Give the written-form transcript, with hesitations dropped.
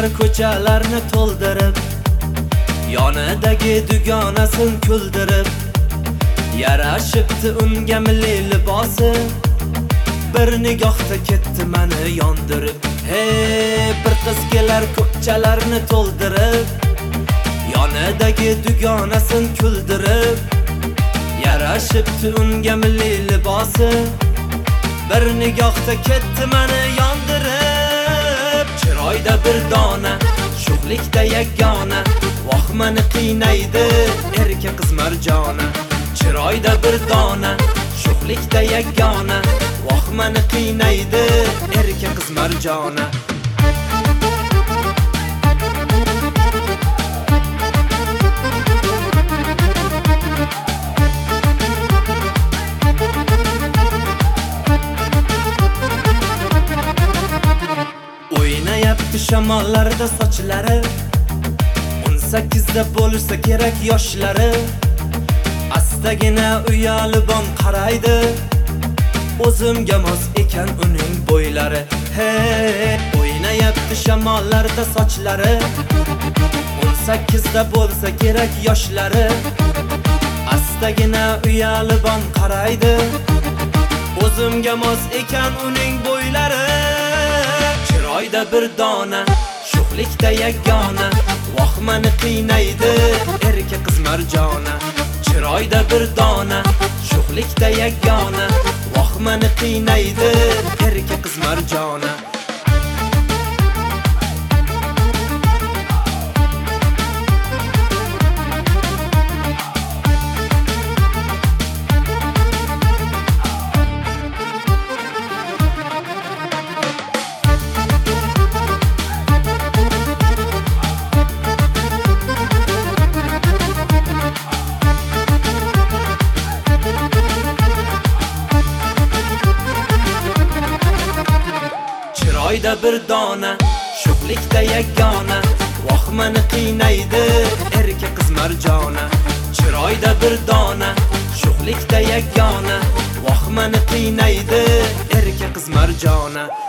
ko'chalarni to'ldirib, yonidagi dugonasin kuldirib, yarashibdi unga milliy libosi, bir nigohda ketdi meni yondirib. Hey, bir qiz kelar ko'chalarni to'ldirib, yonidagi dugonasin kuldirib, yarashibdi unga milliy libosi, bir nigohda ketdi meni yondirib. Chiroyda bir dona, sho'xlikda yagona, voh meni qiynaydi erkak qiz Marjona. Chiroyda bir dona, sho'xlikda yagona, voh meni qiynaydi erkak qiz Marjona. O'ynayapti shamollarda sochlari, 18da bo'lsa kerak yoshlari. Astagina uyalib qaraydi, o'zimga mos ekan uning bo'ylari. Hey, o'ynayapti shamollarda sochlari, 18da bo'lsa kerak yoshlari. Astagina uyalib qaraydi, o'zimga mos ekan uning bo'ylari. Chiroyda bir dona, sho'xlikda yagona, voh meni qiynaydi erkak qiz Marjona. Chiroyda bir dona, sho'xlikda yagona, voh meni qiynaydi erkak qiz Marjona. Chiroyda bir dona, sho'xlikda yagona, voh meni qiynaydi erkak qiz Marjona. Chiroyda bir dona, sho'xlikda yagona, voh meni qiynaydi erkak qiz Marjona.